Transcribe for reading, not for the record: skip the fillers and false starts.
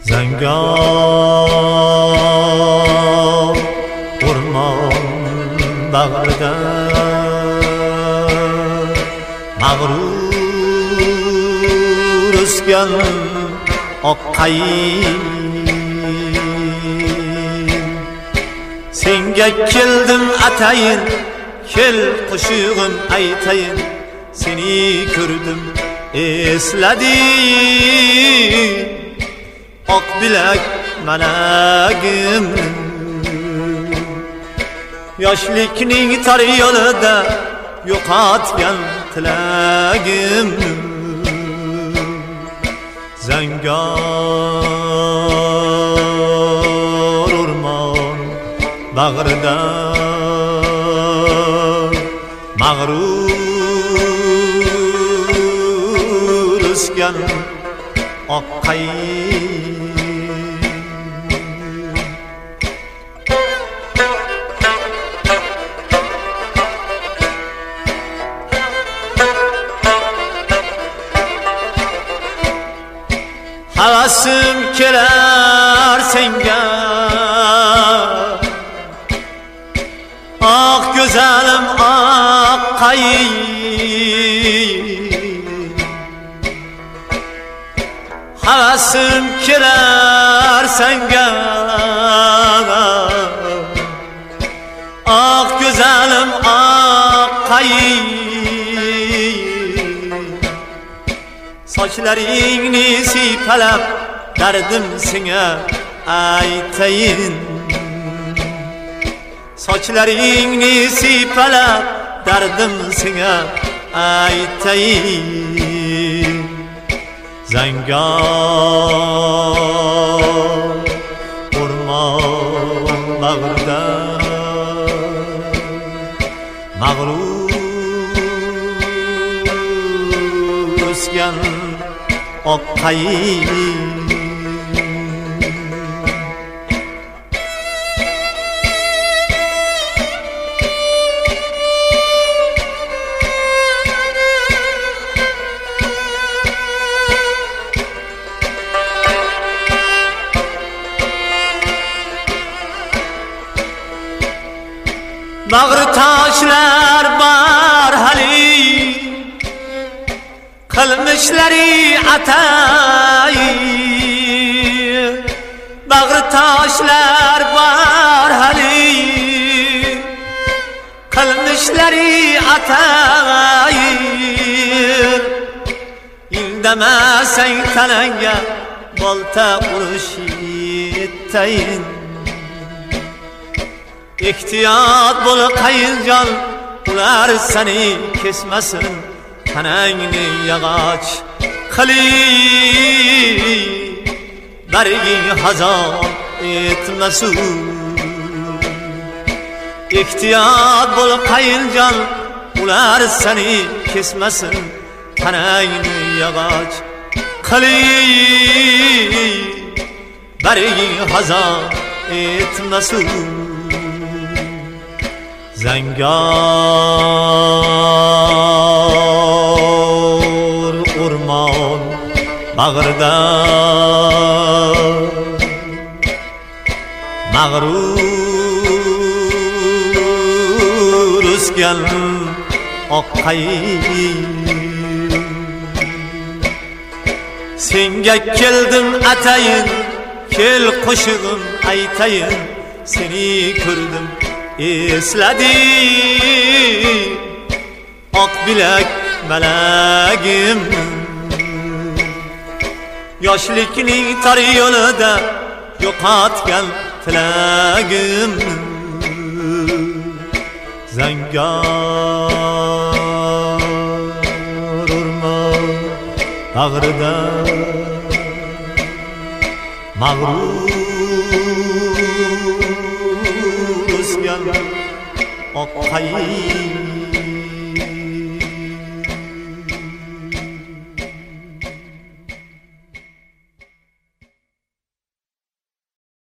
Zangor o'rmon bag'rida mag'rur o'sgan oqqayin senga keldim atayin, kel qo'shig'im aytayin, seni ko'rdim esladim oq bilak malagim. Yoshlikning tor yo'lida yo'qotgan tilagim. Zangor o'rmon bag'rida mag'rur o'sgan oqqayin havasim kelar senga, ah güzelim oqqayin. Havasim kelar senga, ah güzelim oqqayin. Sochlaringni siypalab dardim senga aytayin. Sochlaringni siypalab dardim senga aytayin. Zangor o'rmon bag'rida mag'rur o'sgan oqqayin. Bag'ri toshlar bor hali, qilmishlari atayin. Bag'ri toshlar bor hali, qilmishlari atayin. Indamasang tanangga bolta urish yetayin. Ehtiyot bo'l qayinjon, ular seni kesmasin, tanangni yog'och qilib barging hazon etmasin. Ehtiyot bo'l qayinjon, ular seni kesmasin, tanangni yog'och qilib barging hazon etmasin. Zangor o'rmon bag'rida mag'rur o'sgan oqqayin. Senga keldim atayin, kel qo'shig'im aytayin, seni ko'rdim esladim oq bilak malagim. Yoshlikning tor yo'lida yo'qotgan tilagim. Zangor o'rmon bag'rida mag'rur o'sgan oqqayin.